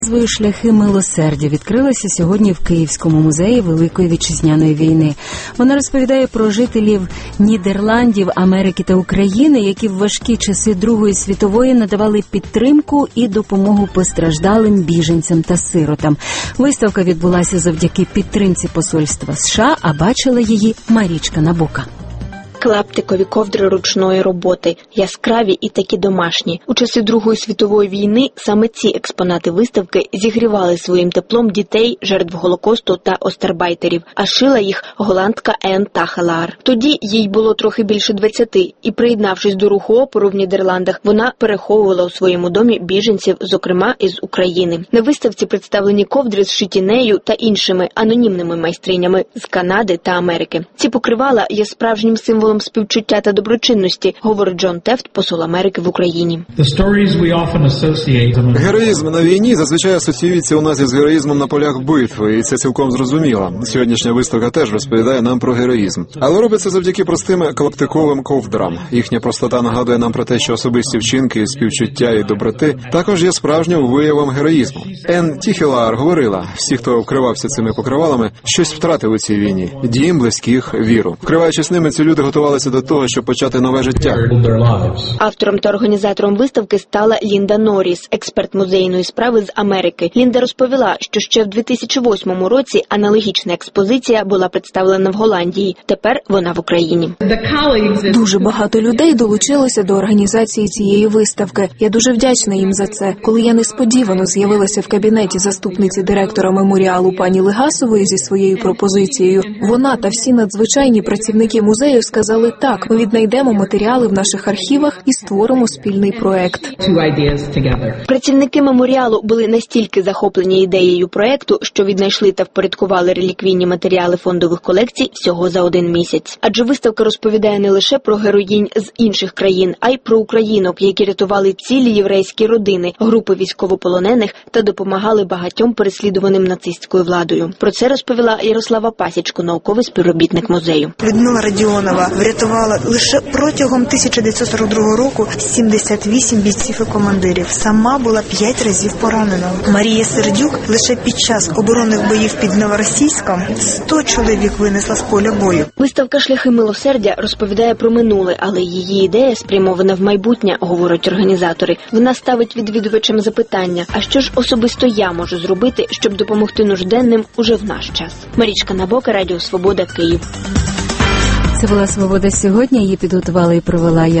Назвою «Шляхи милосердя» відкрилася сьогодні в Київському музеї Великої Вітчизняної війни. Вона розповідає про жителів Нідерландів, Америки та України, які в важкі часи Другої світової надавали підтримку і допомогу постраждалим біженцям та сиротам. Виставка відбулася завдяки підтримці посольства США, а бачила її Марічка Набока. Клаптикові ковдри ручної роботи, яскраві і такі домашні. У часи Другої світової війни саме ці експонати виставки зігрівали своїм теплом дітей, жертв Голокосту та остарбайтерів, а шила їх голландка Ен Тахелаар. Тоді їй було трохи більше 20, і, приєднавшись до руху опору в Нідерландах, вона переховувала у своєму домі біженців, зокрема із України. На виставці представлені ковдри, зшиті нею та іншими анонімними майстринями з Канади та Америки. Ці покривала є справжнім символом співчуття та доброчинності, говорить Джон Тефт, посол Америки в Україні. Героїзм на війні зазвичай асоціюється у нас із героїзмом на полях битви, і це цілком зрозуміло. Сьогоднішня виставка теж розповідає нам про героїзм. Але робиться завдяки простим клаптиковим ковдрам. Їхня простота нагадує нам про те, що особисті вчинки, співчуття і доброти також є справжнім виявом героїзму. Ен Тахелаар говорила, всі, хто вкривався цими покривалами, щось втратив у цій війні. Дім, близьких, віру. Вкриваючись ними, ці люди готувалися до того, щоб почати нове життя. Автором та організатором виставки стала Лінда Норріс, експерт музейної справи з Америки. Лінда розповіла, що ще в 2008 році аналогічна експозиція була представлена в Голландії. Тепер вона в Україні. Дуже багато людей долучилося до організації цієї виставки. Я дуже вдячна їм за це. Коли я несподівано з'явилася в кабінеті заступниці директора меморіалу пані Легасової зі своєю пропозицією, вона та всі надзвичайні працівники музею сказали: так, ми віднайдемо матеріали в наших архівах і створимо спільний проект. Працівники меморіалу були настільки захоплені ідеєю проекту, що віднайшли та впорядкували реліквійні матеріали фондових колекцій всього за 1 місяць. Адже виставка розповідає не лише про героїнь з інших країн, а й про українок, які рятували цілі єврейські родини, групи військовополонених та допомагали багатьом переслідуваним нацистською владою. Про це розповіла Ярослава Пасічко, науковий співробітник музею. Людмила Радіонова врятувала лише протягом 1942 року 78 бійців і командирів. Сама була 5 разів поранена. Марія Сердюк лише під час оборонних боїв під Новоросійськом 100 чоловік винесла з поля бою. Виставка «Шляхи милосердя» розповідає про минуле, але її ідея спрямована в майбутнє, говорять організатори. Вона ставить відвідувачам запитання: а що ж особисто я можу зробити, щоб допомогти нужденним уже в наш час? Марічка Набока, Радіо Свобода, Київ. Це була «Свобода сьогодні». Її підготувала і провела я.